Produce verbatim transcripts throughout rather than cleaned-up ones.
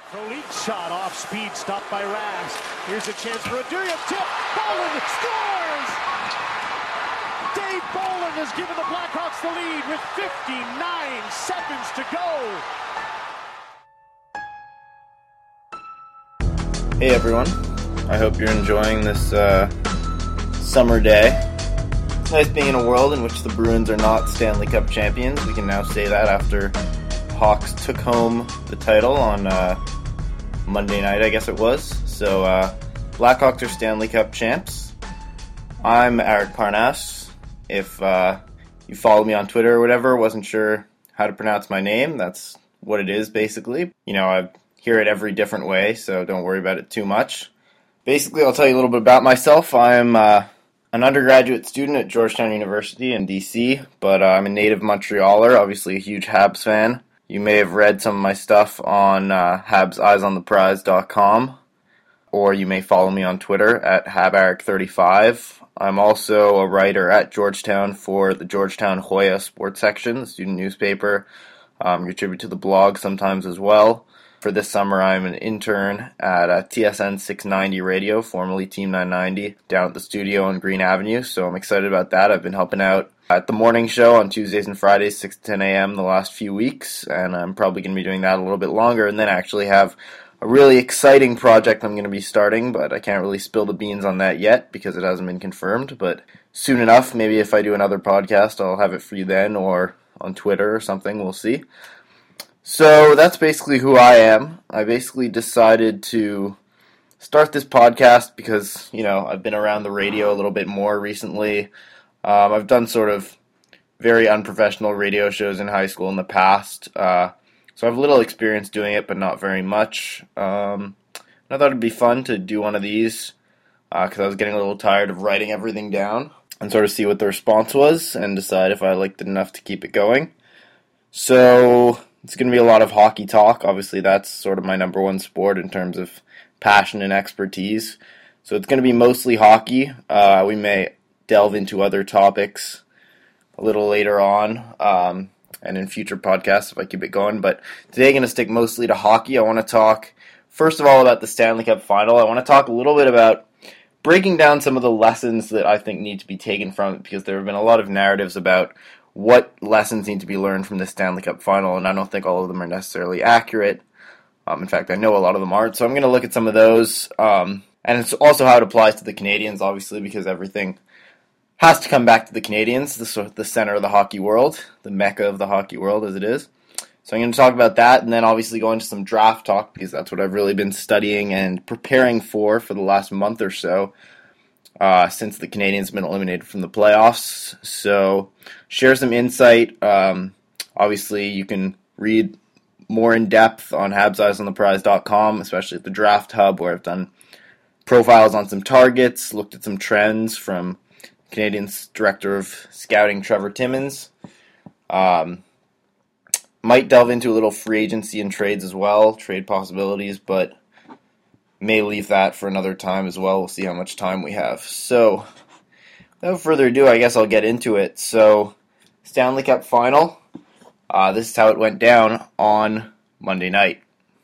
Elite shot off speed, stopped by Rask. Here's a chance for a Durian tip. Bolland scores! Dave Bolland has given the Blackhawks the lead with fifty-nine seconds to go. Hey everyone, I hope you're enjoying this uh, summer day. It's nice being in a world in which the Bruins are not Stanley Cup champions. We can now say that after Hawks took home the title on uh, Monday night, I guess it was. So, uh, Blackhawks are Stanley Cup champs. I'm Eric Parnas. If uh, you follow me on Twitter or whatever, wasn't sure how to pronounce my name, that's what it is, basically. You know, I hear it every different way, so don't worry about it too much. Basically, I'll tell you a little bit about myself. I'm uh, an undergraduate student at Georgetown University in D C, but uh, I'm a native Montrealer, obviously a huge Habs fan. You may have read some of my stuff on uh, Habs Eyes on the Prize dot com, or you may follow me on Twitter at Habaric thirty-five. I'm also a writer at Georgetown for the Georgetown Hoya sports section, the student newspaper. Um, contribute to the blog sometimes as well. For this summer, I'm an intern at uh, T S N six ninety Radio, formerly Team nine ninety, down at the studio on Green Avenue, so I'm excited about that. I've been helping out at the morning show on Tuesdays and Fridays, six to ten a.m. the last few weeks, and I'm probably going to be doing that a little bit longer, and then actually have a really exciting project I'm going to be starting, but I can't really spill the beans on that yet because it hasn't been confirmed, but soon enough, maybe if I do another podcast, I'll have it for you then, or on Twitter or something, we'll see. So that's basically who I am. I basically decided to start this podcast because, you know, I've been around the radio a little bit more recently. Um, I've done sort of very unprofessional radio shows in high school in the past, uh, so I have a little experience doing it, but not very much. Um, I thought it'd be fun to do one of these because uh, I was getting a little tired of writing everything down and sort of see what the response was and decide if I liked it enough to keep it going. So it's going to be a lot of hockey talk. Obviously, that's sort of my number one sport in terms of passion and expertise. So it's going to be mostly hockey. Uh, we may delve into other topics a little later on um, and in future podcasts if I keep it going. But today I'm going to stick mostly to hockey. I want to talk, first of all, about the Stanley Cup Final. I want to talk a little bit about breaking down some of the lessons that I think need to be taken from it, because there have been a lot of narratives about what lessons need to be learned from the Stanley Cup Final, and I don't think all of them are necessarily accurate. Um, in fact, I know a lot of them aren't, so I'm going to look at some of those. Um, and it's also how it applies to the Canadiens, obviously, because everything has to come back to the Canadiens, the, sort of the center of the hockey world, the mecca of the hockey world as it is. So I'm going to talk about that, and then obviously go into some draft talk, because that's what I've really been studying and preparing for for the last month or so. Uh, since the Canadiens have been eliminated from the playoffs. So, share some insight. Um, obviously, you can read more in depth on Habs Eyes on the Prize dot com, especially at the Draft Hub, where I've done profiles on some targets, looked at some trends from Canadiens Director of Scouting Trevor Timmins. Um, might delve into a little free agency and trades as well, trade possibilities, but may leave that for another time as well. We'll see how much time we have. So, without further ado, I guess I'll get into it. So, Stanley Cup Final. Uh, this is how it went down on Monday night.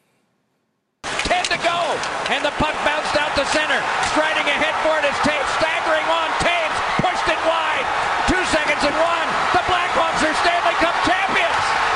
ten to go, and the puck bounced out to center. Striding ahead for it is Taves, staggering on Taves, pushed it wide. Two seconds and one. The Blackhawks are Stanley Cup champions.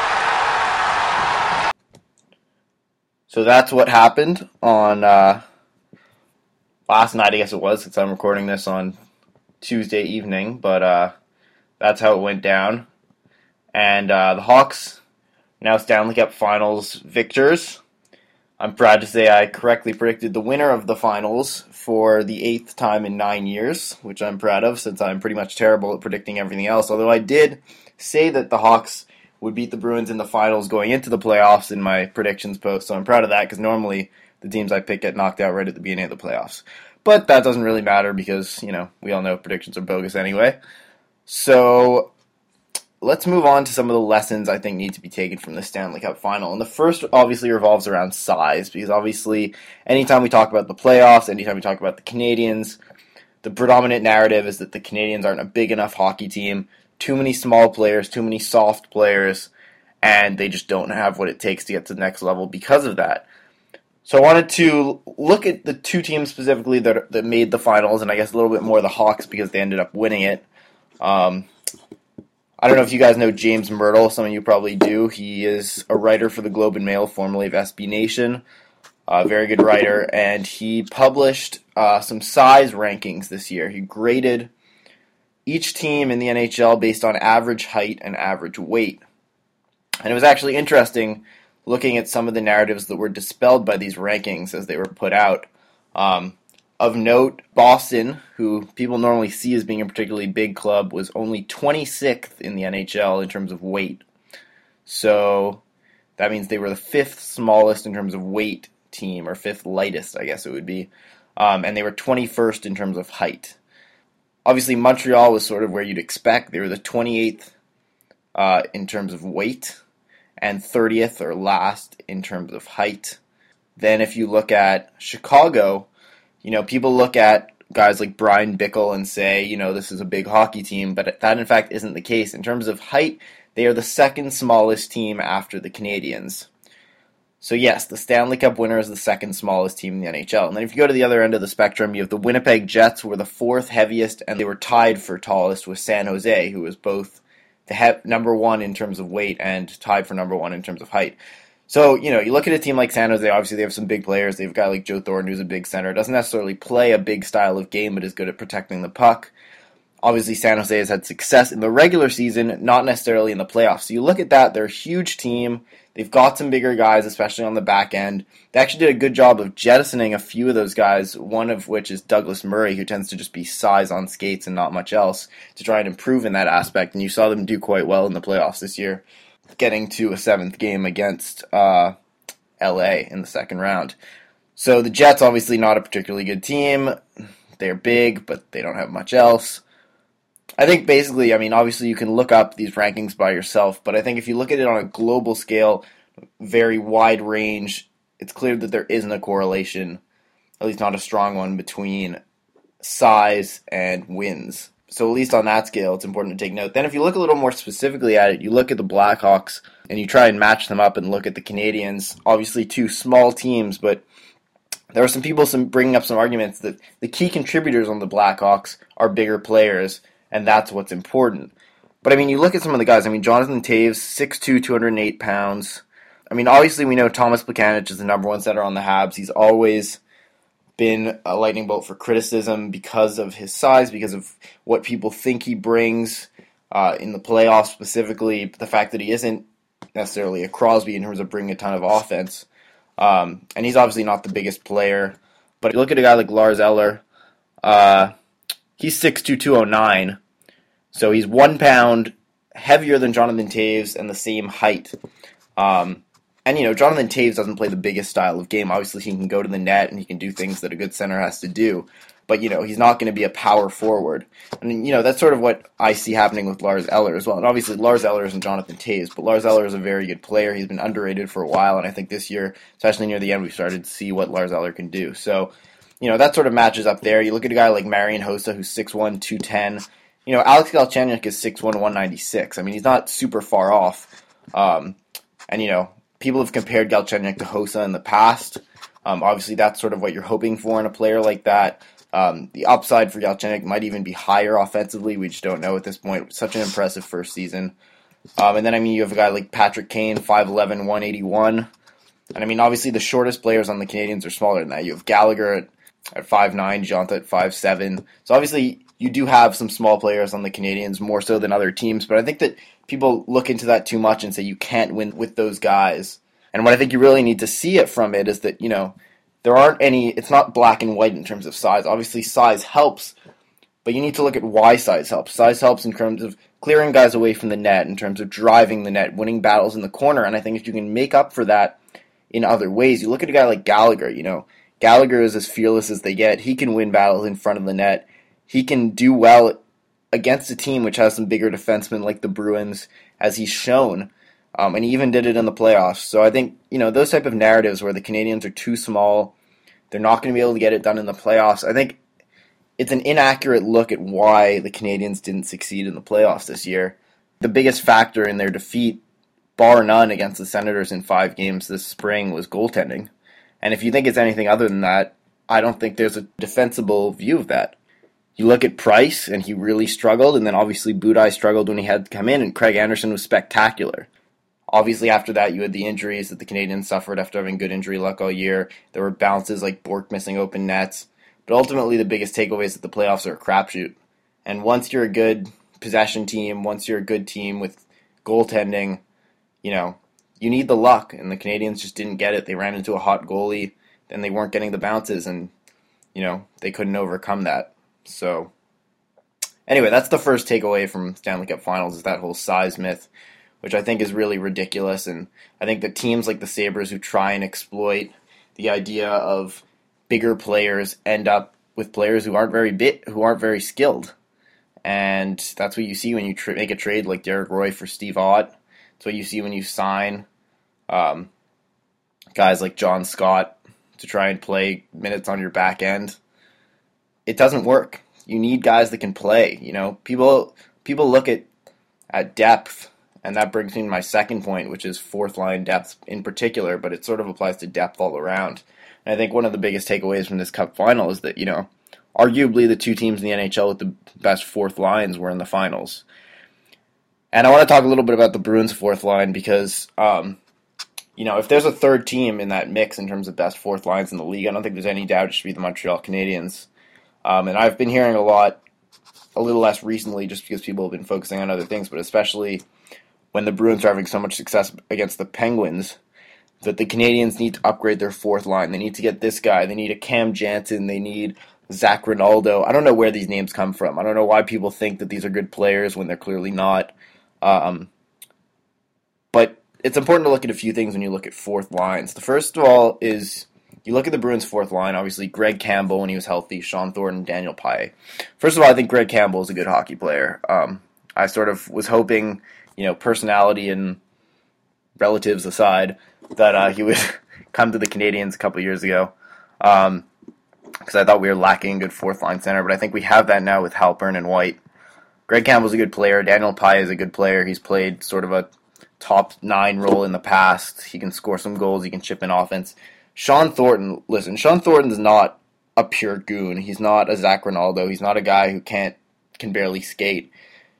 So that's what happened on uh, last night, I guess it was, since I'm recording this on Tuesday evening, but uh, that's how it went down. And uh, the Hawks, now Stanley Cup Finals victors. I'm proud to say I correctly predicted the winner of the finals for the eighth time in nine years, which I'm proud of since I'm pretty much terrible at predicting everything else, although I did say that the Hawks would beat the Bruins in the finals going into the playoffs in my predictions post, so I'm proud of that because normally the teams I pick get knocked out right at the beginning of the playoffs. But that doesn't really matter because, you know, we all know predictions are bogus anyway. So let's move on to some of the lessons I think need to be taken from the Stanley Cup Final. And the first obviously revolves around size, because obviously anytime we talk about the playoffs, anytime we talk about the Canadiens, the predominant narrative is that the Canadiens aren't a big enough hockey team. Too many small players, too many soft players, and they just don't have what it takes to get to the next level because of that. So I wanted to look at the two teams specifically that that made the finals, and I guess a little bit more the Hawks because they ended up winning it. Um, I don't know if you guys know James Myrtle. Some of you probably do. He is a writer for the Globe and Mail, formerly of S B Nation. A very good writer, and he published uh, some size rankings this year. He graded each team in the N H L based on average height and average weight. And it was actually interesting looking at some of the narratives that were dispelled by these rankings as they were put out. Um, of note, Boston, who people normally see as being a particularly big club, was only twenty-sixth in the N H L in terms of weight. So that means they were the fifth smallest in terms of weight team, or fifth lightest, I guess it would be. Um, and they were twenty-first in terms of height. Obviously, Montreal was sort of where you'd expect. They were the twenty-eighth uh, in terms of weight, and thirtieth or last in terms of height. Then if you look at Chicago, you know, people look at guys like Brian Bickle and say, you know, this is a big hockey team, but that in fact isn't the case. In terms of height, they are the second smallest team after the Canadiens. So yes, the Stanley Cup winner is the second smallest team in the N H L. And then if you go to the other end of the spectrum, you have the Winnipeg Jets, who were the fourth heaviest, and they were tied for tallest with San Jose, who was both the he- number one in terms of weight and tied for number one in terms of height. So, you know, you look at a team like San Jose, obviously they have some big players. They have a guy like Joe Thornton, who's a big center. Doesn't necessarily play a big style of game, but is good at protecting the puck. Obviously, San Jose has had success in the regular season, not necessarily in the playoffs. So you look at that, they're a huge team. They've got some bigger guys, especially on the back end. They actually did a good job of jettisoning a few of those guys, one of which is Douglas Murray, who tends to just be size on skates and not much else, to try and improve in that aspect. And you saw them do quite well in the playoffs this year, getting to a seventh game against uh, L A in the second round. So the Jets, obviously not a particularly good team. They're big, but they don't have much else. I think basically, I mean, obviously you can look up these rankings by yourself, but I think if you look at it on a global scale, very wide range, it's clear that there isn't a correlation, at least not a strong one, between size and wins. So at least on that scale, it's important to take note. Then if you look a little more specifically at it, you look at the Blackhawks and you try and match them up and look at the Canadiens, obviously two small teams, but there are some people some bringing up some arguments that the key contributors on the Blackhawks are bigger players, and that's what's important. But, I mean, you look at some of the guys. I mean, Jonathan Toews, six foot two, two hundred eight pounds. I mean, obviously we know Thomas Plekanec is the number one center on the Habs. He's always been a lightning bolt for criticism because of his size, because of what people think he brings uh, in the playoffs specifically, the fact that he isn't necessarily a Crosby in terms of bringing a ton of offense. Um, and he's obviously not the biggest player. But you look at a guy like Lars Eller, uh... he's six foot two, two oh nine, so he's one pound heavier than Jonathan Toews and the same height. Um, and, you know, Jonathan Toews doesn't play the biggest style of game. Obviously, he can go to the net and he can do things that a good center has to do. But, you know, he's not going to be a power forward. And, you know, that's sort of what I see happening with Lars Eller as well. And obviously, Lars Eller isn't Jonathan Toews, but Lars Eller is a very good player. He's been underrated for a while, and I think this year, especially near the end, we've started to see what Lars Eller can do. So, you know, that sort of matches up there. You look at a guy like Marian Hossa, who's six one, two ten. You know, Alex Galchenyuk is six one, one ninety-six. I mean, he's not super far off. Um, and, you know, people have compared Galchenyuk to Hossa in the past. Um, obviously, that's sort of what you're hoping for in a player like that. Um, the upside for Galchenyuk might even be higher offensively. We just don't know at this point. Such an impressive first season. Um, and then, I mean, you have a guy like Patrick Kane, five eleven, one eighty-one. And, I mean, obviously, the shortest players on the Canadiens are smaller than that. You have Gallagher at at five nine, Jonta at five seven. So obviously you do have some small players on the Canadiens, more so than other teams, but I think that people look into that too much and say you can't win with those guys. And what I think you really need to see it from it is that, you know, there aren't any, it's not black and white in terms of size. Obviously size helps, but you need to look at why size helps. Size helps in terms of clearing guys away from the net, in terms of driving the net, winning battles in the corner, and I think if you can make up for that in other ways, you look at a guy like Gallagher, you know, Gallagher is as fearless as they get. He can win battles in front of the net. He can do well against a team which has some bigger defensemen like the Bruins, as he's shown. Um, and he even did it in the playoffs. So I think, you know, those type of narratives where the Canadiens are too small, they're not going to be able to get it done in the playoffs, I think it's an inaccurate look at why the Canadiens didn't succeed in the playoffs this year. The biggest factor in their defeat, bar none, against the Senators in five games this spring was goaltending. And if you think it's anything other than that, I don't think there's a defensible view of that. You look at Price, and he really struggled, and then obviously Budaj struggled when he had to come in, and Craig Anderson was spectacular. Obviously, after that, you had the injuries that the Canadians suffered after having good injury luck all year. There were bounces like Bork missing open nets. But ultimately, the biggest takeaway is that the playoffs are a crapshoot. And once you're a good possession team, once you're a good team with goaltending, you know, you need the luck. And the Canadians just didn't get it. They ran into a hot goalie, then they weren't getting the bounces, and, you know, they couldn't overcome that. So, anyway, that's the first takeaway from Stanley Cup Finals, is that whole size myth, which I think is really ridiculous. And I think that teams like the Sabres who try and exploit the idea of bigger players end up with players who aren't very bit, who aren't very skilled. And that's what you see when you tra- make a trade like Derek Roy for Steve Ott. That's what you see when you sign um, guys like John Scott to try and play minutes on your back end. It doesn't work. You need guys that can play. You know, people people look at at depth, and that brings me to my second point, which is fourth line depth in particular, but it sort of applies to depth all around. And I think one of the biggest takeaways from this Cup final is that, you know, arguably the two teams in the N H L with the best fourth lines were in the finals. And I want to talk a little bit about the Bruins' fourth line because, um, you know, if there's a third team in that mix in terms of best fourth lines in the league, I don't think there's any doubt it should be the Montreal Canadiens. Um, and I've been hearing a lot, a little less recently, just because people have been focusing on other things, but especially when the Bruins are having so much success against the Penguins, that the Canadiens need to upgrade their fourth line. They need to get this guy. They need a Cam Janssen. They need Zach Rinaldo. I don't know where these names come from. I don't know why people think that these are good players when they're clearly not. Um, but it's important to look at a few things when you look at fourth lines. The first of all is you look at the Bruins' fourth line, obviously Greg Campbell when he was healthy, Sean Thornton, Daniel Paille. First of all, I think Greg Campbell is a good hockey player. Um, I sort of was hoping, you know, personality and relatives aside, that uh, he would come to the Canadiens a couple years ago. Um, because I thought we were lacking a good fourth-line center, but I think we have that now with Halpern and White. Greg Campbell's a good player. Daniel Paille is a good player. He's played sort of a top nine role in the past. He can score some goals. He can chip in offense. Sean Thornton, listen, Sean Thornton's not a pure goon. He's not a Zach Rinaldo. He's not a guy who can't can barely skate.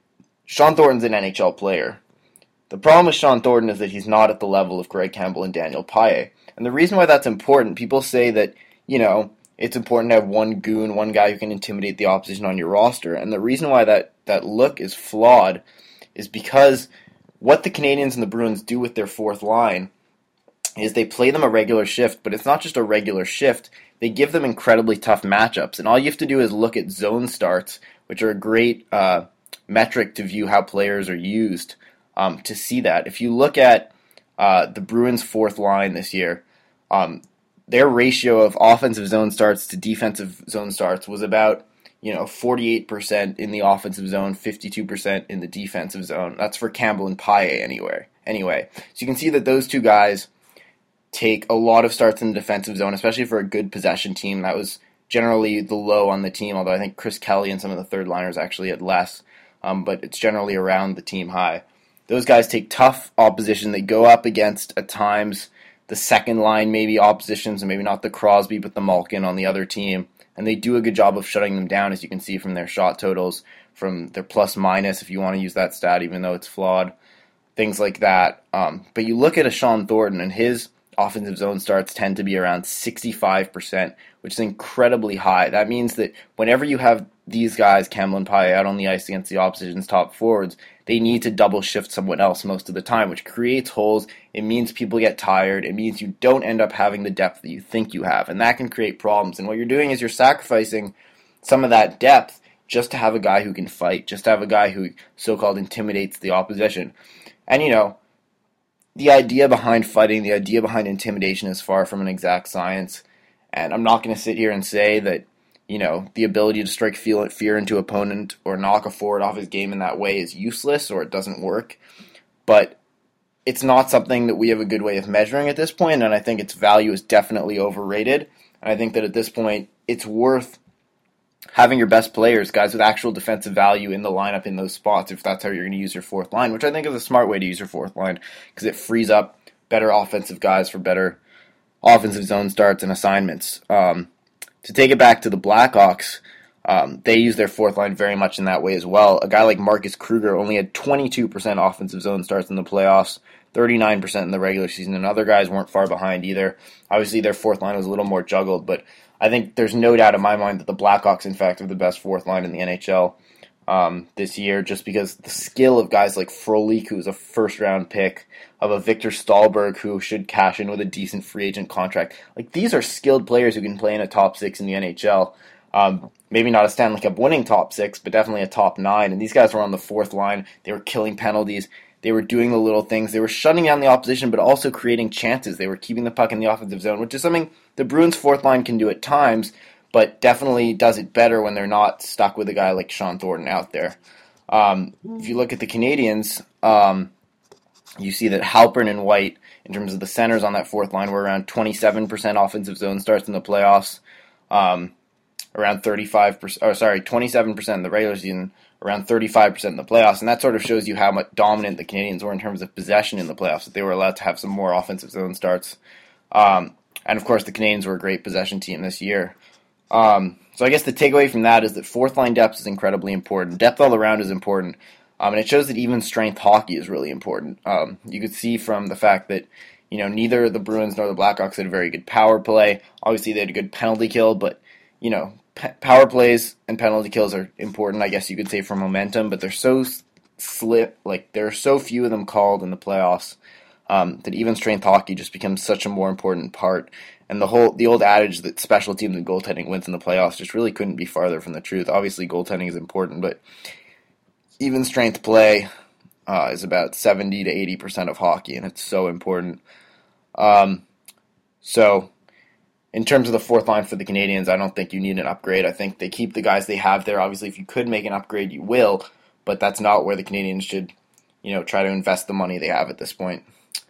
Sean Thornton's an N H L player. The problem with Sean Thornton is that he's not at the level of Greg Campbell and Daniel Paille. And the reason why that's important, people say that, you know, it's important to have one goon, one guy who can intimidate the opposition on your roster. And the reason why that, that look is flawed is because what the Canadiens and the Bruins do with their fourth line is they play them a regular shift, but it's not just a regular shift. They give them incredibly tough matchups. And all you have to do is look at zone starts, which are a great uh, metric to view how players are used, um, to see that. If you look at uh, the Bruins' fourth line this year, um, their ratio of offensive zone starts to defensive zone starts was about, you know, forty-eight percent in the offensive zone, fifty-two percent in the defensive zone. That's for Campbell and Paille anyway. Anyway, so you can see that those two guys take a lot of starts in the defensive zone, especially for a good possession team. That was generally the low on the team, although I think Chris Kelly and some of the third liners actually had less, um, but it's generally around the team high. Those guys take tough opposition. They go up against, at times, the second line maybe oppositions, and maybe not the Crosby, but the Malkin on the other team. And they do a good job of shutting them down, as you can see from their shot totals, from their plus minus, if you want to use that stat, even though it's flawed, things like that. Um, but you look at a Sean Thornton, and his offensive zone starts tend to be around sixty-five percent, which is incredibly high. That means that whenever you have these guys, Campbell and Paille, out on the ice against the opposition's top forwards, they need to double shift someone else most of the time, which creates holes. It means people get tired. It means you don't end up having the depth that you think you have, and that can create problems. And what you're doing is you're sacrificing some of that depth just to have a guy who can fight, just to have a guy who so-called intimidates the opposition. And, you know, the idea behind fighting, the idea behind intimidation is far from an exact science. And I'm not going to sit here and say that, you know, the ability to strike fear into opponent or knock a forward off his game in that way is useless or it doesn't work. But it's not something that we have a good way of measuring at this point, and I think its value is definitely overrated. And I think that at this point, it's worth having your best players, guys with actual defensive value in the lineup in those spots, if that's how you're going to use your fourth line, which I think is a smart way to use your fourth line, because it frees up better offensive guys for better offensive zone starts and assignments. Um, to take it back to the Blackhawks, um, they use their fourth line very much in that way as well. A guy like Marcus Kruger only had twenty-two percent offensive zone starts in the playoffs, thirty-nine percent in the regular season, and other guys weren't far behind either. Obviously, their fourth line was a little more juggled, but I think there's no doubt in my mind that the Blackhawks, in fact, are the best fourth line in the N H L um, this year, just because the skill of guys like Frolik, who's a first-round pick, of a Victor Stahlberg, who should cash in with a decent free agent contract. Like, these are skilled players who can play in a top six in the N H L. Um, maybe not a Stanley Cup winning top six, but definitely a top nine. And these guys were on the fourth line. They were killing penalties. They were doing the little things. They were shutting down the opposition, but also creating chances. They were keeping the puck in the offensive zone, which is something the Bruins' fourth line can do at times, but definitely does it better when they're not stuck with a guy like Sean Thornton out there. Um, if you look at the Canadiens, um, you see that Halpern and White, in terms of the centers on that fourth line, were around twenty-seven percent offensive zone starts in the playoffs, um, around thirty-five percent, or sorry, twenty-seven percent in the regular season, around thirty-five percent in the playoffs, and that sort of shows you how much dominant the Canadiens were in terms of possession in the playoffs, that they were allowed to have some more offensive zone starts. Um, and of course, the Canadiens were a great possession team this year. Um, so I guess the takeaway from that is that fourth line depth is incredibly important. Depth all around is important. Um, and it shows that even strength hockey is really important. Um, you could see from the fact that, you know, neither the Bruins nor the Blackhawks had a very good power play. Obviously, they had a good penalty kill, but, you know, p- power plays and penalty kills are important, I guess you could say, for momentum, but they're so slit, like, there are so few of them called in the playoffs um, that even strength hockey just becomes such a more important part. And the whole, the old adage that special teams and goaltending wins in the playoffs just really couldn't be farther from the truth. Obviously, goaltending is important, but even strength play uh, is about seventy to eighty percent of hockey, and it's so important. Um, so, in terms of the fourth line for the Canadiens, I don't think you need an upgrade. I think they keep the guys they have there. Obviously, if you could make an upgrade, you will, but that's not where the Canadiens should, you know, try to invest the money they have at this point.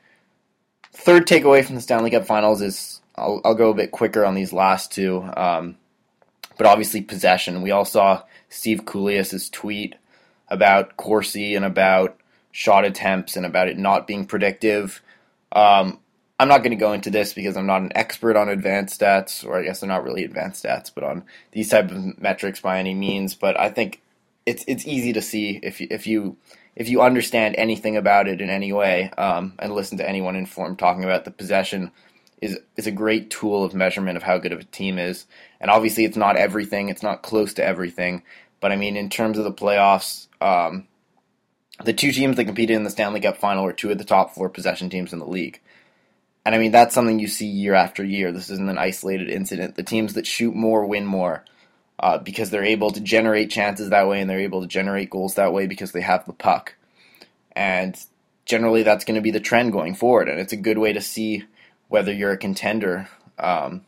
Third takeaway from the Stanley Cup Finals is, I'll, I'll go a bit quicker on these last two, um, but obviously possession. We all saw Steve Koulias' tweet about Corsi and about shot attempts and about it not being predictive. Um, I'm not going to go into this because I'm not an expert on advanced stats, or I guess they're not really advanced stats, but on these type of metrics by any means. But I think it's it's easy to see if you, if you if you understand anything about it in any way, um, and listen to anyone informed talking about the possession is is a great tool of measurement of how good of a team is. And obviously, it's not everything; it's not close to everything. But I mean, in terms of the playoffs, um, the two teams that competed in the Stanley Cup Final were two of the top four possession teams in the league. And I mean, that's something you see year after year. This isn't an isolated incident. The teams that shoot more win more uh, because they're able to generate chances that way, and they're able to generate goals that way because they have the puck. And generally, that's going to be the trend going forward. And it's a good way to see whether you're a contender, um,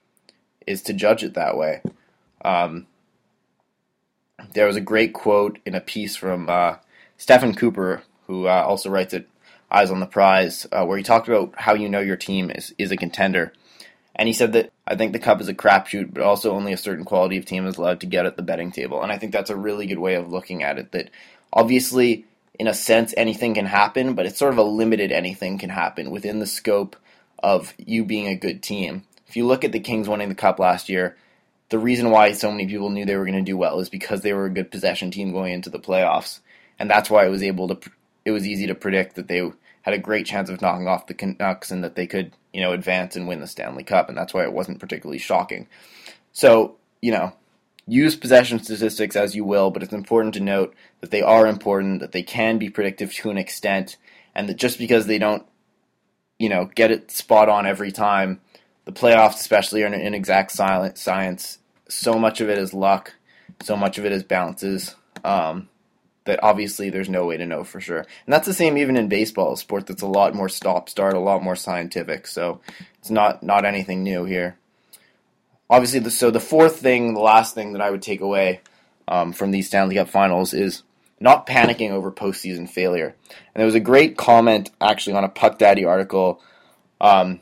is to judge it that way. Um, There was a great quote in a piece from uh, Stephen Cooper, who uh, also writes at Eyes on the Prize, uh, where he talked about how you know your team is, is a contender. And he said that, I think the Cup is a crapshoot, but also only a certain quality of team is allowed to get at the betting table. And I think that's a really good way of looking at it, that obviously, in a sense, anything can happen, but it's sort of a limited anything can happen within the scope of you being a good team. If you look at the Kings winning the Cup last year, the reason why so many people knew they were going to do well is because they were a good possession team going into the playoffs, and that's why it was able to. It was easy to predict that they had a great chance of knocking off the Canucks and that they could, you know, advance and win the Stanley Cup, and that's why it wasn't particularly shocking. So, you know, use possession statistics as you will, but it's important to note that they are important, that they can be predictive to an extent, and that just because they don't, you know, get it spot on every time, the playoffs especially are an inexact science. So much of it is luck. So much of it is bounces. Um, that obviously there's no way to know for sure. And that's the same even in baseball, a sport that's a lot more stop-start, a lot more scientific. So it's not, not anything new here. Obviously, the, so the fourth thing, the last thing that I would take away um, from these Stanley Cup Finals is not panicking over postseason failure. And there was a great comment actually on a Puck Daddy article um,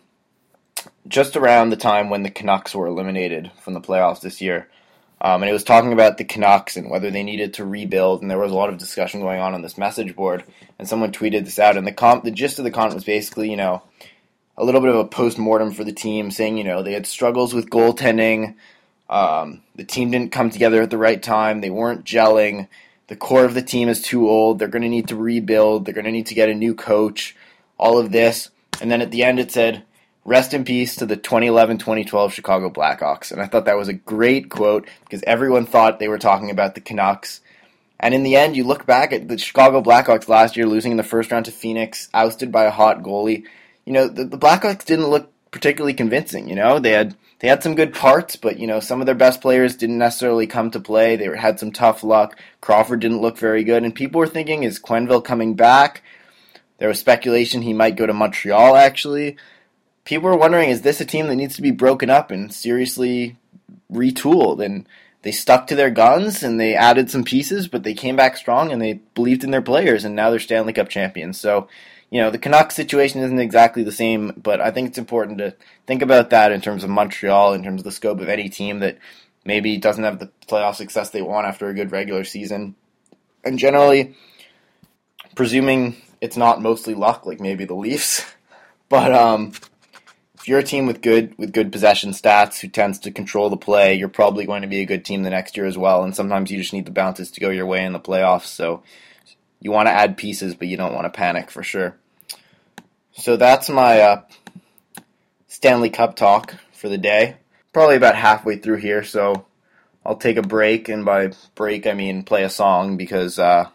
just around the time when the Canucks were eliminated from the playoffs this year. Um, and it was talking about the Canucks and whether they needed to rebuild, and there was a lot of discussion going on on this message board, and someone tweeted this out, and the com- the gist of the comment was basically, you know, a little bit of a post-mortem for the team, saying, you know, they had struggles with goaltending. Um, the team didn't come together at the right time. They weren't gelling. The core of the team is too old. They're going to need to rebuild. They're going to need to get a new coach. All of this. And then at the end it said, rest in peace to the twenty eleven twenty twelve Chicago Blackhawks. And I thought that was a great quote because everyone thought they were talking about the Canucks. And in the end, you look back at the Chicago Blackhawks last year, losing in the first round to Phoenix, ousted by a hot goalie. You know, the, the Blackhawks didn't look particularly convincing, you know. They had they had some good parts, but, you know, some of their best players didn't necessarily come to play. They had some tough luck. Crawford didn't look very good. And people were thinking, is Quenneville coming back? There was speculation he might go to Montreal, actually. People were wondering, is this a team that needs to be broken up and seriously retooled? And they stuck to their guns, and they added some pieces, but they came back strong, and they believed in their players, and now they're Stanley Cup champions. So, you know, the Canucks situation isn't exactly the same, but I think it's important to think about that in terms of Montreal, in terms of the scope of any team that maybe doesn't have the playoff success they want after a good regular season. And generally, presuming it's not mostly luck, like maybe the Leafs, but um, if you're a team with good with good possession stats who tends to control the play, you're probably going to be a good team the next year as well. And sometimes you just need the bounces to go your way in the playoffs. So you want to add pieces, but you don't want to panic for sure. So that's my uh, Stanley Cup talk for the day. Probably about halfway through here, so I'll take a break. And by break, I mean play a song because uh,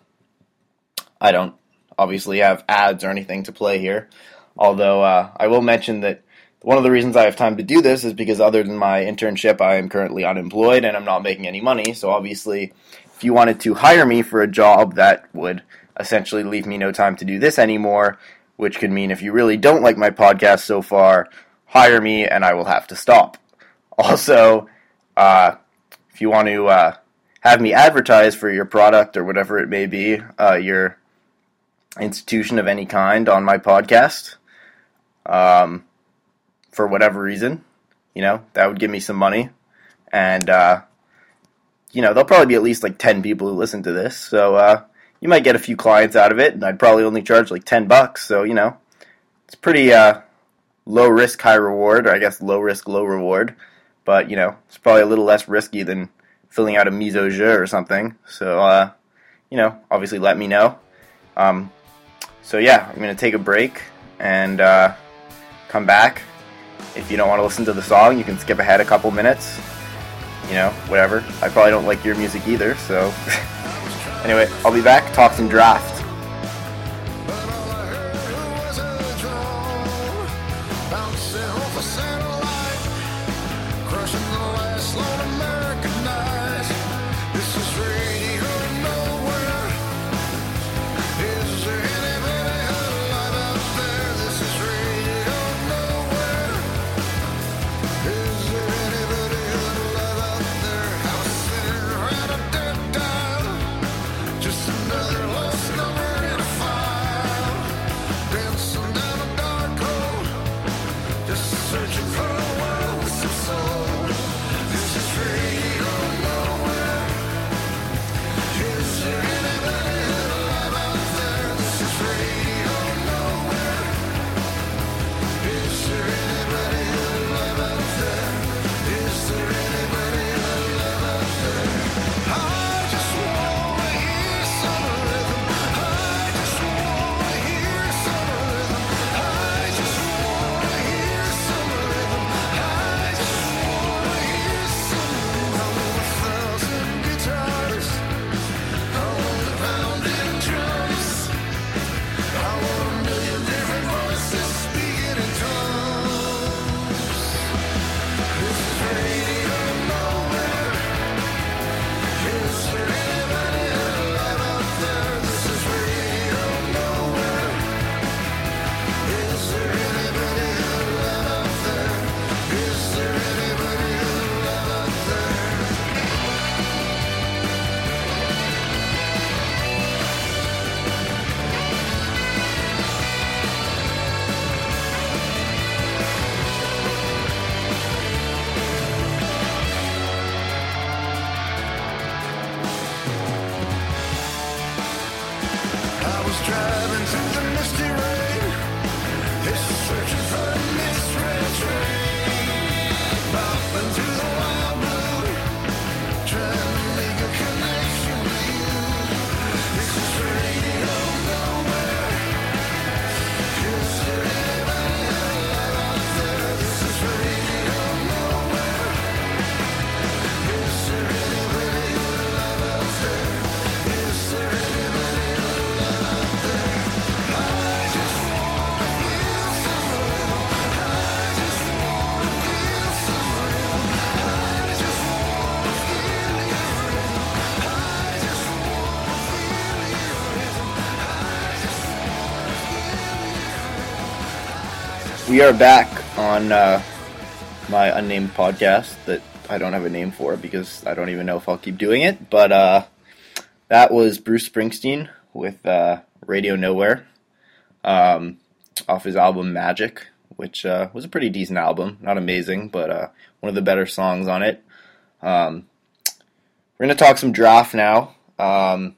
I don't obviously have ads or anything to play here. Although uh, I will mention that one of the reasons I have time to do this is because other than my internship, I am currently unemployed and I'm not making any money. So obviously, if you wanted to hire me for a job, that would essentially leave me no time to do this anymore, which could mean if you really don't like my podcast so far, hire me and I will have to stop. Also, uh, if you want to uh, have me advertise for your product or whatever it may be, uh, your institution of any kind on my podcast, um, for whatever reason, you know, that would give me some money. And, uh, you know, there'll probably be at least like ten people who listen to this. So, uh, you might get a few clients out of it, and I'd probably only charge like ten bucks. So, you know, it's pretty, uh, low risk, high reward, or I guess low risk, low reward. But, you know, it's probably a little less risky than filling out a mise au jeu or something. So, uh, you know, obviously let me know. Um, so yeah, I'm going to take a break and, uh, come back. If you don't want to listen to the song, you can skip ahead a couple minutes. You know, whatever. I probably don't like your music either, so... Anyway, I'll be back. Talk some draft. Searching for a world with some soul. This is free. We are back on uh, my unnamed podcast that I don't have a name for because I don't even know if I'll keep doing it. But uh, that was Bruce Springsteen with uh, Radio Nowhere um, off his album Magic, which uh, was a pretty decent album. Not amazing, but uh, one of the better songs on it. Um, we're going to talk some draft now. Um,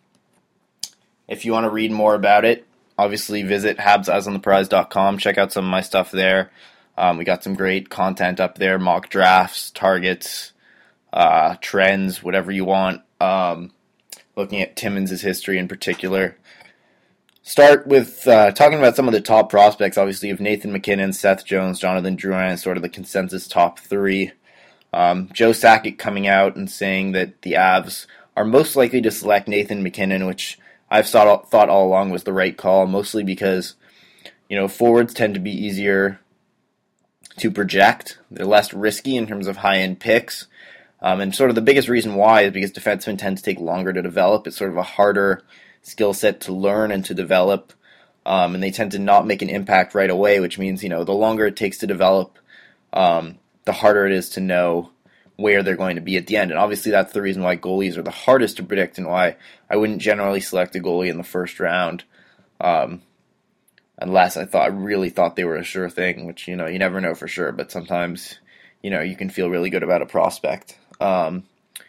if you want to read more about it, obviously visit habs eyes on the prize dot com. Check out some of my stuff there. Um, we got some great content up there, mock drafts, targets, uh, trends, whatever you want. Um, looking at Timmins' history in particular. Start with uh, talking about some of the top prospects, obviously, of Nathan MacKinnon, Seth Jones, Jonathan Drouin, sort of the consensus top three. Um, Joe Sakic coming out and saying that the Avs are most likely to select Nathan MacKinnon, which I've thought, thought all along was the right call, mostly because, you know, forwards tend to be easier to project. They're less risky in terms of high-end picks. Um, and sort of the biggest reason why is because defensemen tend to take longer to develop. It's sort of a harder skill set to learn and to develop. Um, and they tend to not make an impact right away, which means, you know, the longer it takes to develop, um, the harder it is to know where they're going to be at the end. And obviously that's the reason why goalies are the hardest to predict and why I wouldn't generally select a goalie in the first round um, unless I thought I really thought they were a sure thing, which, you know, you never know for sure, but sometimes, you know, you can feel really good about a prospect. Um,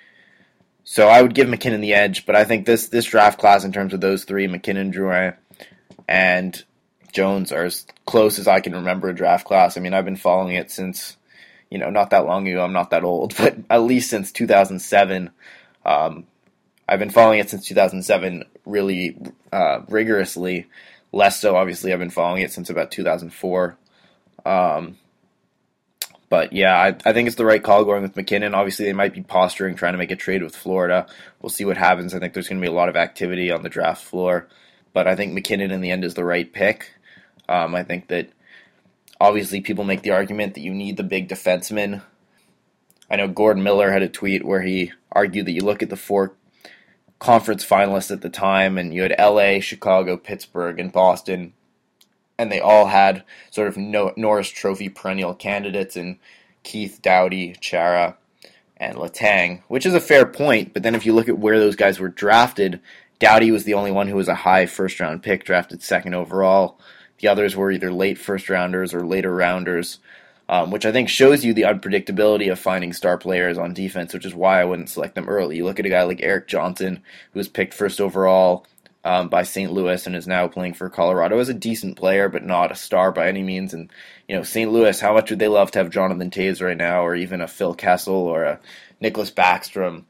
so I would give MacKinnon the edge, but I think this this draft class in terms of those three, MacKinnon, Drouin, and Jones, are as close as I can remember a draft class. I mean, I've been following it since, you know, not that long ago. I'm not that old, but at least since two thousand seven. Um, I've been following it since two thousand seven really uh, rigorously. Less so, obviously, I've been following it since about two thousand four. Um, but yeah, I, I think it's the right call going with MacKinnon. Obviously, they might be posturing, trying to make a trade with Florida. We'll see what happens. I think there's going to be a lot of activity on the draft floor. But I think MacKinnon in the end is the right pick. Um, I think that obviously, people make the argument that you need the big defenseman. I know Gordon Miller had a tweet where he argued that you look at the four conference finalists at the time, and you had L A, Chicago, Pittsburgh, and Boston, and they all had sort of Norris Trophy perennial candidates in Keith, Doughty, Chara, and Letang, which is a fair point, but then if you look at where those guys were drafted, Doughty was the only one who was a high first-round pick, drafted second overall. The others were either late first-rounders or later rounders, um, which I think shows you the unpredictability of finding star players on defense, which is why I wouldn't select them early. You look at a guy like Eric Johnson, who was picked first overall um, by Saint Louis and is now playing for Colorado as a decent player, but not a star by any means. And, you know, Saint Louis, how much would they love to have Jonathan Toews right now, or even a Phil Kessel or a Nicholas Backstrom?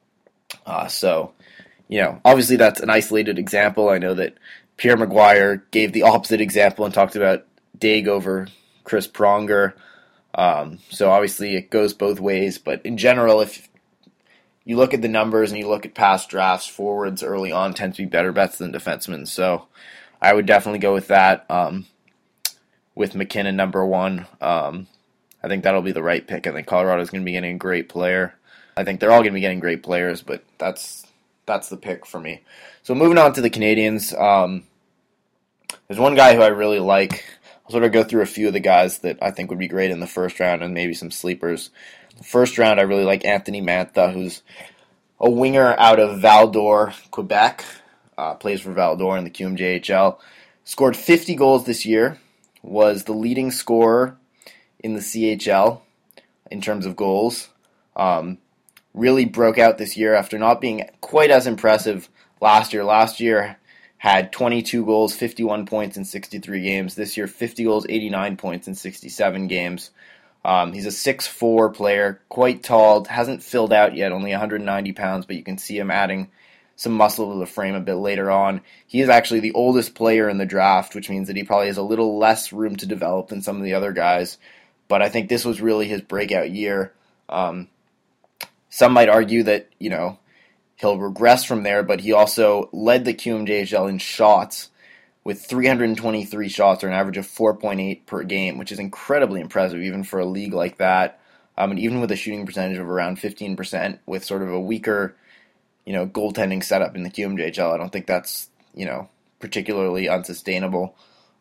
Uh, so, you know, obviously that's an isolated example. I know that Pierre Maguire gave the opposite example and talked about Daig over Chris Pronger. Um, so obviously it goes both ways. But in general, if you look at the numbers and you look at past drafts, forwards early on tend to be better bets than defensemen. So I would definitely go with that. Um, with MacKinnon number one, um, I think that'll be the right pick. I think Colorado's going to be getting a great player. I think they're all going to be getting great players, but that's that's the pick for me. So moving on to the Canadians, um, there's one guy who I really like. I'll sort of go through a few of the guys that I think would be great in the first round and maybe some sleepers. The first round, I really like Anthony Mantha, who's a winger out of Val-d'Or, Quebec. Uh, plays for Val-d'Or in the Q M J H L. Scored fifty goals this year. Was the leading scorer in the C H L in terms of goals. Um, really broke out this year after not being quite as impressive last year. Last year had twenty-two goals, fifty-one points in sixty-three games. This year, fifty goals, eighty-nine points in sixty-seven games. Um, he's a six foot four player, quite tall, hasn't filled out yet, only one hundred ninety pounds, but you can see him adding some muscle to the frame a bit later on. He is actually the oldest player in the draft, which means that he probably has a little less room to develop than some of the other guys. But I think this was really his breakout year. Um, some might argue that, you know, he'll regress from there, but he also led the Q M J H L in shots with three hundred twenty-three shots, or an average of four point eight per game, which is incredibly impressive even for a league like that. Um, and even with a shooting percentage of around fifteen percent with sort of a weaker, you know, goaltending setup in the Q M J H L, I don't think that's, you know, particularly unsustainable.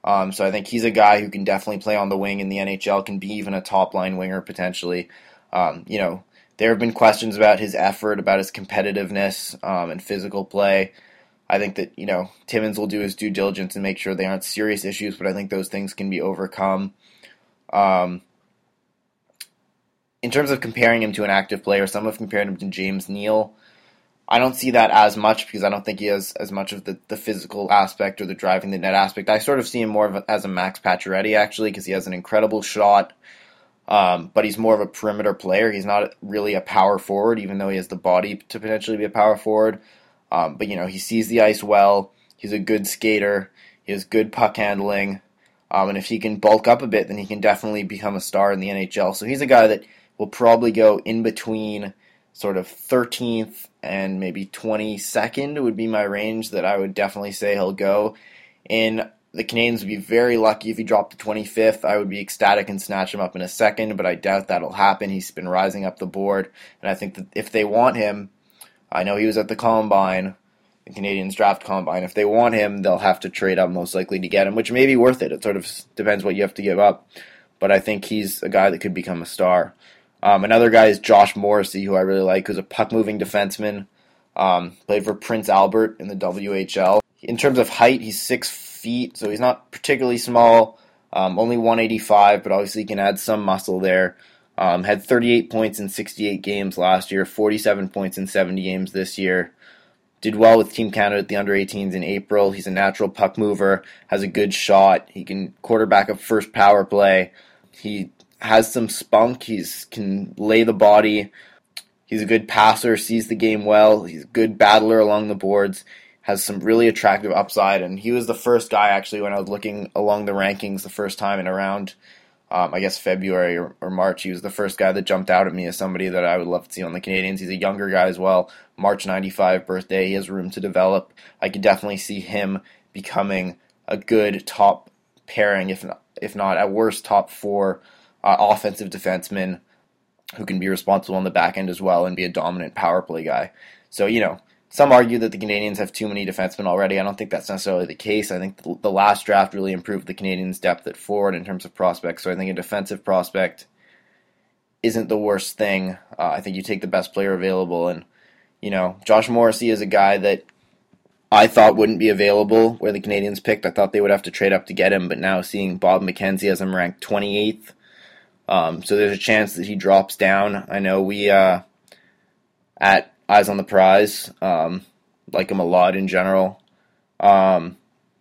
Um, so I think he's a guy who can definitely play on the wing in the N H L, can be even a top-line winger potentially. Um, you know, there have been questions about his effort, about his competitiveness um, and physical play. I think that, you know, Timmins will do his due diligence and make sure they aren't serious issues, but I think those things can be overcome. Um, in terms of comparing him to an active player, some have compared him to James Neal. I don't see that as much because I don't think he has as much of the, the physical aspect or the driving the net aspect. I sort of see him more of a, as a Max Pacioretty, actually, because he has an incredible shot, um, but he's more of a perimeter player. He's not really a power forward, even though he has the body to potentially be a power forward. Um, but, you know, he sees the ice well. He's a good skater. He has good puck handling. Um, and if he can bulk up a bit, then he can definitely become a star in the N H L. So he's a guy that will probably go in between sort of thirteenth and maybe twenty-second would be my range that I would definitely say he'll go. And the Canadiens would be very lucky if he dropped to twenty-fifth. I would be ecstatic and snatch him up in a second, but I doubt that'll happen. He's been rising up the board. And I think that if they want him, I know he was at the Combine, the Canadiens draft Combine. If they want him, they'll have to trade up most likely to get him, which may be worth it. It sort of depends what you have to give up. But I think he's a guy that could become a star. Um, another guy is Josh Morrissey, who I really like, who's a puck-moving defenseman. Um, played for Prince Albert in the W H L. In terms of height, he's six feet, so he's not particularly small. Um, only one eighty-five, but obviously he can add some muscle there. Um, had thirty-eight points in sixty-eight games last year, forty-seven points in seventy games this year. Did well with Team Canada at the under eighteens in April. He's a natural puck mover, has a good shot. He can quarterback a first power play. He has some spunk. He can lay the body. He's a good passer, sees the game well. He's a good battler along the boards, has some really attractive upside, and he was the first guy, actually, when I was looking along the rankings the first time in around, um, I guess, February or, or March. He was the first guy that jumped out at me as somebody that I would love to see on the Canadiens. He's a younger guy as well, March ninety-five birthday. He has room to develop. I could definitely see him becoming a good top pairing, if not, if not at worst, top four uh, offensive defenseman who can be responsible on the back end as well and be a dominant power play guy. So, you know, some argue that the Canadiens have too many defensemen already. I don't think that's necessarily the case. I think the, the last draft really improved the Canadiens' depth at forward in terms of prospects. So I think a defensive prospect isn't the worst thing. Uh, I think you take the best player available. And, you know, Josh Morrissey is a guy that I thought wouldn't be available where the Canadiens picked. I thought they would have to trade up to get him. But now seeing Bob McKenzie has him ranked twenty-eighth, Um, so there's a chance that he drops down. I know we, uh, at Eyes on the Prize, um, like him a lot in general. Um,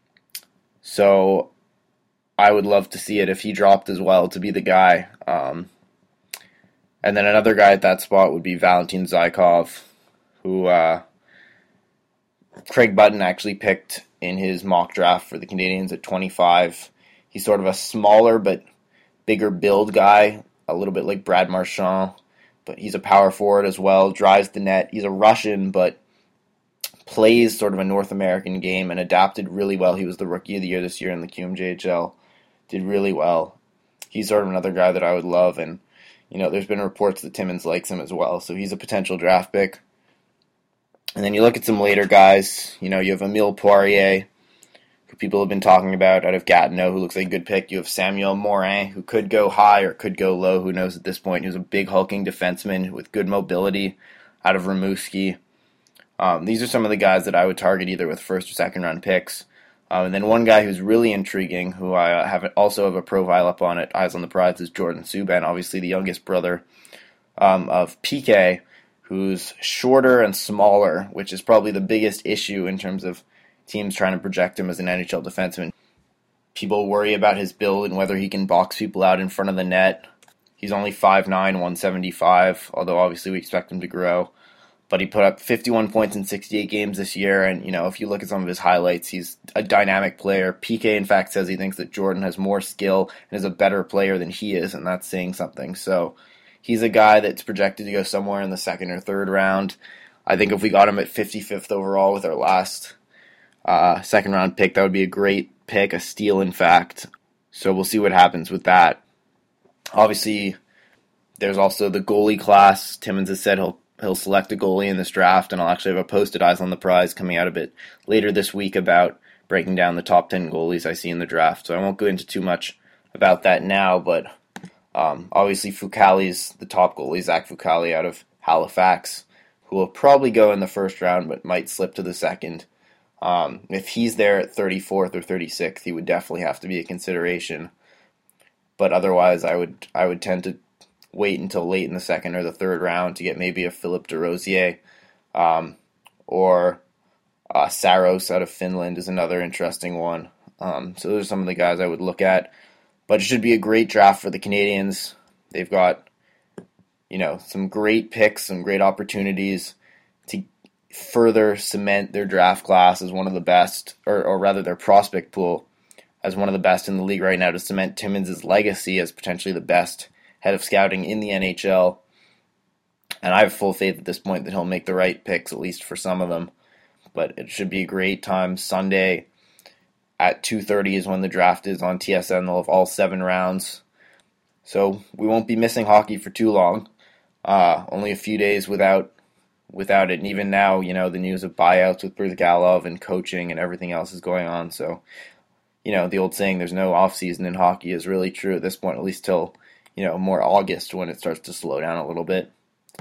so I would love to see it if he dropped as well to be the guy. Um, and then another guy at that spot would be Valentin Zykov, who uh, Craig Button actually picked in his mock draft for the Canadiens at twenty-five. He's sort of a smaller but bigger build guy, a little bit like Brad Marchand, but he's a power forward as well, drives the net. He's a Russian, but plays sort of a North American game and adapted really well. He was the Rookie of the Year this year in the Q M J H L. Did really well. He's sort of another guy that I would love, and, you know, there's been reports that Timmins likes him as well, so he's a potential draft pick. And then you look at some later guys. You know, you have Emile Poirier, who people have been talking about out of Gatineau, who looks like a good pick. You have Samuel Morin, who could go high or could go low. Who knows at this point? Who's a big hulking defenseman with good mobility out of Rimouski. Um, these are some of the guys that I would target either with first or second round picks. Um, and then one guy who's really intriguing, who I have also have a profile up on at Eyes on the Prize, is Jordan Subban, obviously the youngest brother um, of P K, who's shorter and smaller, which is probably the biggest issue in terms of teams trying to project him as an N H L defenseman. People worry about his build and whether he can box people out in front of the net. He's only five nine, one seventy-five, although obviously we expect him to grow. But he put up fifty-one points in sixty-eight games this year, and, you know, if you look at some of his highlights, he's a dynamic player. P K, in fact, says he thinks that Jordan has more skill and is a better player than he is, and that's saying something. So he's a guy that's projected to go somewhere in the second or third round. I think if we got him at fifty-fifth overall with our last uh, second-round pick, that would be a great pick, a steal, in fact. So we'll see what happens with that. Obviously, there's also the goalie class. Timmins has said he'll He'll select a goalie in this draft, and I'll actually have a post at Eyes on the Prize coming out a bit later this week about breaking down the top ten goalies I see in the draft. So I won't go into too much about that now, but um, obviously Fucale's the top goalie, Zach Fucale out of Halifax, who will probably go in the first round but might slip to the second. Um, if he's there at thirty-fourth or thirty-sixth, he would definitely have to be a consideration. But otherwise, I would I would tend to wait until late in the second or the third round to get maybe a Philip DeRosier, um, or uh, Saros out of Finland is another interesting one. Um, so those are some of the guys I would look at. But it should be a great draft for the Canadiens. They've got, you know, some great picks, some great opportunities to further cement their draft class as one of the best, or, or rather their prospect pool as one of the best in the league right now, to cement Timmins' legacy as potentially the best head of scouting in the N H L. And I have full faith at this point that he'll make the right picks, at least for some of them. But it should be a great time. Sunday at two thirty is when the draft is on T S N. They'll have all seven rounds. So we won't be missing hockey for too long. Uh, only a few days without without it. And even now, you know, the news of buyouts with Brzgalov and coaching and everything else is going on. So, you know, the old saying, there's no off-season in hockey, is really true at this point, at least till, you know, more August when it starts to slow down a little bit.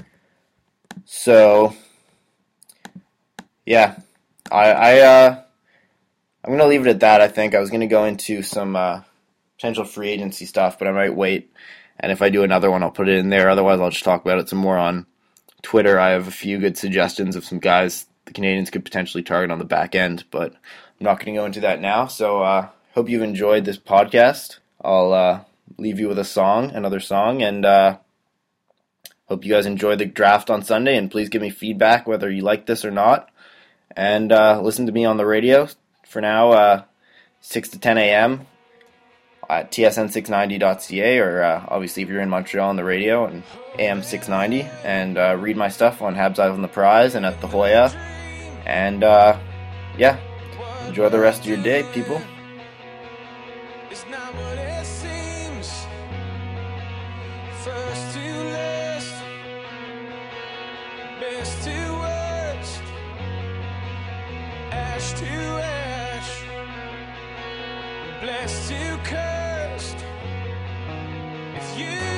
So, yeah, I, I, uh, I'm going to leave it at that, I think. I was going to go into some uh, potential free agency stuff, but I might wait. And if I do another one, I'll put it in there. Otherwise, I'll just talk about it some more on Twitter. I have a few good suggestions of some guys the Canadiens could potentially target on the back end, but I'm not going to go into that now. So, uh, hope you've enjoyed this podcast. I'll uh, leave you with a song, another song, and uh, hope you guys enjoy the draft on Sunday, and please give me feedback whether you like this or not. And uh, listen to me on the radio. For now, uh, six to ten a.m. at T S N six ninety dot C A, or uh, obviously if you're in Montreal on the radio, and A M six ninety, and uh, read my stuff on Habs Eyes on the Prize and at the Hoya. And uh, yeah, enjoy the rest of your day, people. It's not what it seems. First to last, best to worst, ash to ash, blessed to cursed. If you